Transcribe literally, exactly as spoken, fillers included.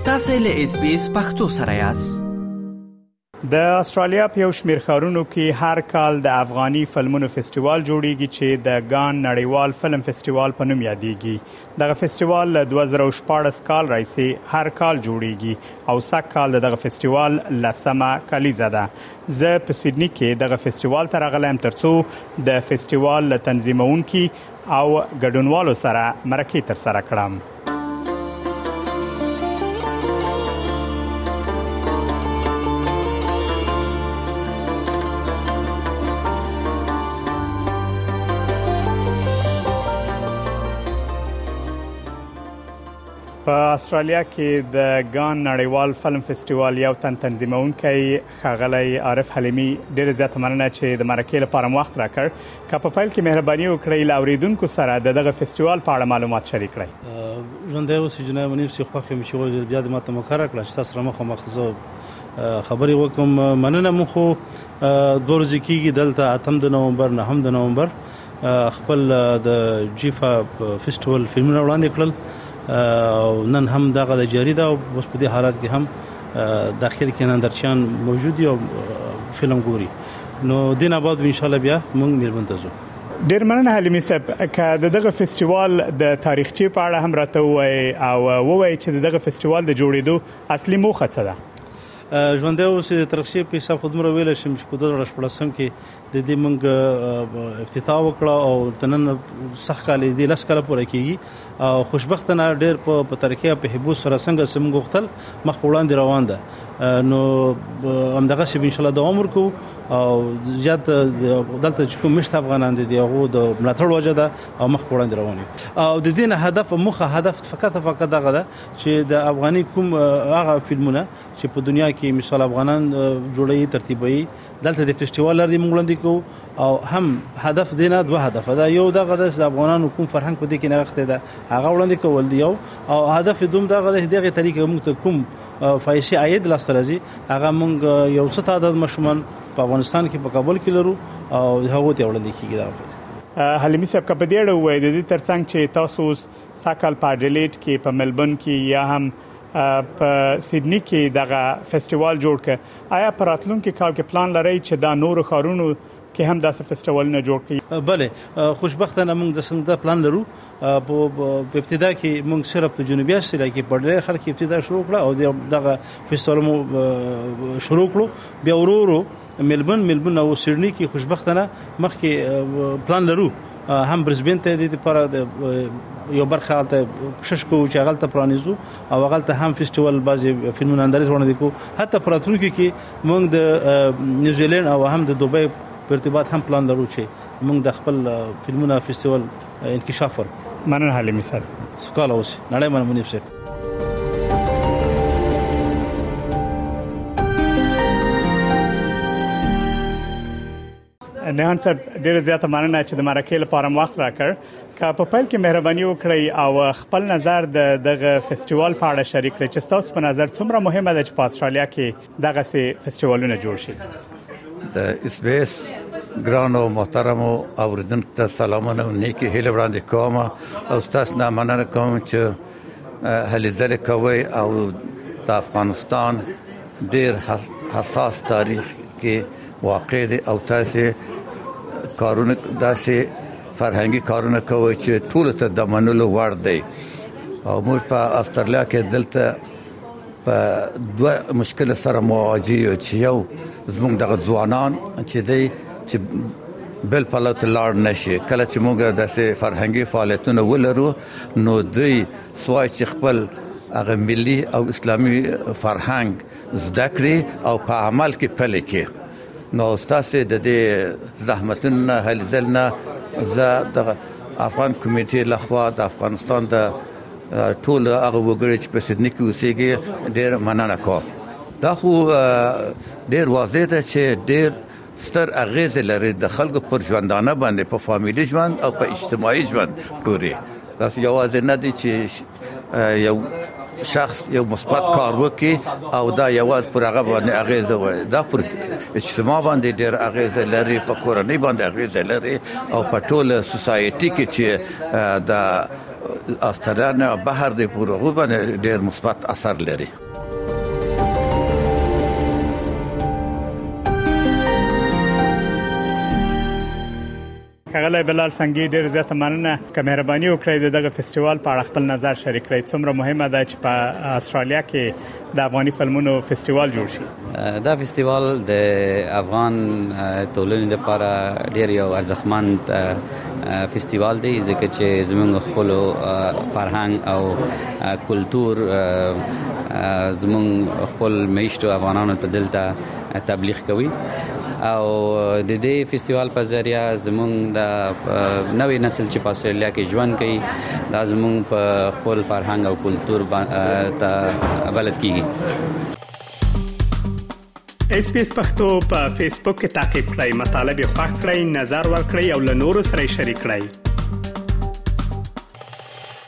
تاسو له اس بي اس پختو سره یاست. د استرالیا په یو شمېر ښارونو کې هر کال د افغاني فلمونو فستیوال جوړیږي چې د ګان نړیوال فلم فستیوال په نوم یادېږي. دغه فستیوال له دوه زره شپاړس کال راهیسې هر کال جوړیږي او سږ کال دغه فستیوال لسمه کلیزه ده. زه په سیدنی کې دغه فستیوال ته راغلم ترڅو د فستیوال له تنظیمونکي او ګډونوالو سره مرکه ترسره کړم. په استرالیا کې د ګان نړیوال فلم فستیوال یو تن تنظیمونکی ښاغلی عارف حلیمي ډېر زیاته مننه چې د مرکې لپاره وخت راکړ. که په پیل کې مهرباني وکړئ له اوریدونکو سره دغه فستیوال په اړه معلومات شریک کړئ. ژوندی اوسئ جناب منیف چې خوښ یم چې بیا د ماته مقرره کړه چې تاسو سره مخامخ زه خبرې وکړم. مننه. مو خو دوه ورځې کېږي دلته اتم د نومبر نهم د نومبر خپل د جیفا فستیوال فلمونه وړاندې کړل. نن هم دغه د جاری ده او اوس په دې حالت کې هم داخل کې نندرچیان موجود دي او فلم ګوري. نو دین آباد ان شاء الله بیا موږ ملبون ته ځو. ډېر مننه حلیمي صاحب. که دغه فستیوال د تاریخچې په اړه هم راته وایي او ووایي چې دغه فستیوال د جوړېدو اصلي موخه څه ده؟ ژوندی اوس د ترخصي په حساب خدمره ویل شم چې په دوه زره شپاړسم کې د دې موږ افتتاح وکړه او تنن سخت کال دې لاس کاله پوره کیږي او خوشبختانه ډېر په ترقی په حبوس سره څنګه سم غوښتل مخ په وړاندې روان ده. نو همدغه شی ان شاء الله دوام ورکو او زیات دلته چې کوم مشت افغانان دي هغه د ملاتړ وجه ده او مخ په وړاندې روان دي او د دې هدف مخه هدف فقط فقط دغه ده چې د افغاني کوم هغه فلمونه چې په دنیا کې مثال افغانان جوړي ترتیبي دلته د فستیوال لري موږ وړاندې کوو او هم هدف دینه دوه هدف ده. یو دغه د افغانانو کوم فرهنګ په دې کې نغښته ده هغه وړاندې کول دی او هدف دوم دغه د دغه طریقې موږ ته کوم فایسي عاید لاس راځي هغه موږ یو څه تعداد مشمول په افغانستان کې په کابل کې لرو او هغه ته وړاندې کیږي. دا حلیمي صاحب که په دې اړه وایي د دې ترڅنګ چې تاسو ساکل په اډلیډ کې په ملبن کې یا هم په سیدنی کې دغه فستیوال جوړ کړ، آیا په راتلونکي کال کې پلان لرئ چې دا نور ښارونو کې هم داسې فستیوالونه جوړ کړي؟ بله خوشبختانه موږ د څنګه پلان لرو. په ابتدا کې موږ صرف په جنوبي استرالیا کې په ډېر خلک ابتدا شروع کړه او دغه فستیوال مو شروع کړو. بیا ورورو ملبن ملبن او سیدنی کې خوشبختانه مخکې پلان لرو هم برزبین ته د لپاره یو برخه حالت کوشش کوو چې هغه ته پرانیزو او هغه ته هم فستیوال بازي فلمونه اندرز وړاندې کوو. حتی پراتونکو کې موږ د نیوزیلند او هم د دوبۍ په ارتباط هم پلان لرو چې موږ د خپل فلمونه فستیوال انکشاف ورکړو. مننه حلیمي صاحب. سوکاله اوسئ. نړۍ مننه منیف صاحب. نه صاحب ډېر زیاته مننه چې د مرکې لپاره وخت راکړ. که په پیل کې مهرباني وکړئ او خپل نظر د دغه فستیوال په اړه شریک کړئ چې تاسو په نظر څومره مهمه ده چې په استرالیا کې دغه سي فستیوالونه جوړ شي. د اس بي اس ګران او محترم اوریدونکو ته سلامونه او نیکی هیله وړاندې کوم او تاسو نه مننه کوم چې هلي ځل کوي او د افغانستان ډېر حساس تاریخ کې واقع دي او تاسو کارونه داسې فرهنګي کارونه کوي چې ټول ته د منلو وړ دي. او موږ په استرالیا کې دلته په دوه مشکل سره مواجه یو چې یو زموږ د ځوانان چې دی چې بل پلوت لاړ نشي. کله چې موږ داسې فرهنګي فعالیتونه ولرو نو دوی سوای چې خپل هغه ملي او اسلامي فرهنګ زده کړي او په عمل کې پلي کړي. نو تاسو د دې زحمتونو هلي ځلنا زه د افغان کمیټې لخوا د افغانستان د ټول هغه وګړي چې په سیدنی کې اوسېږي ډېر مننه کوم. دا خو ډېر واضح ده چې ډېر ستر اغیز لري د خلکو پر ژوندانه باندې، په فامیلی ژوند او په اجتماعي ژوند پورې. دا یوازې نه دي چې یو شخص یو مثبت کار وکړي او دا یوازې پر هغه باندې اغیز وي، دا پر اجتماع باندې ډېر اغیز لري، په کورنۍ باندې اغیز لري او په ټول سوسایټي کې چې د استرالیا نه بهر د پورغو باندې ډېر مثبت اثر لري. ښاغلی بلال سنگي ډېر زیاته مننه که مهرباني وکړئ دغه فستیوال په اړه خپل نظر شریک کړئ. څومره مهمه ده چې په استرالیا کې د افغاني فلمونو فستیوال جوړ شي؟ دا فستیوال د افغان ټولنې لپاره ډېر یو ارزښتمند فستیوال دی ځکه چې زموږ خپل فرهنګ او کلچر زموږ خپل میشتو افغانانو ته دلته تبلیغ کوي او د دې فستیوال په ذریعہ زموږ د نوې نسل چې په استرالیا کې ژوند کوي دا زموږ په خپل فرهنګ او کلچر ته بلد کیږي. اس پی اس پښتو په فیسبوک کې تعقیب کړئ، مطالب یې خوښ کړئ، نظر ورکړئ او له نورو سره شریک کړئ.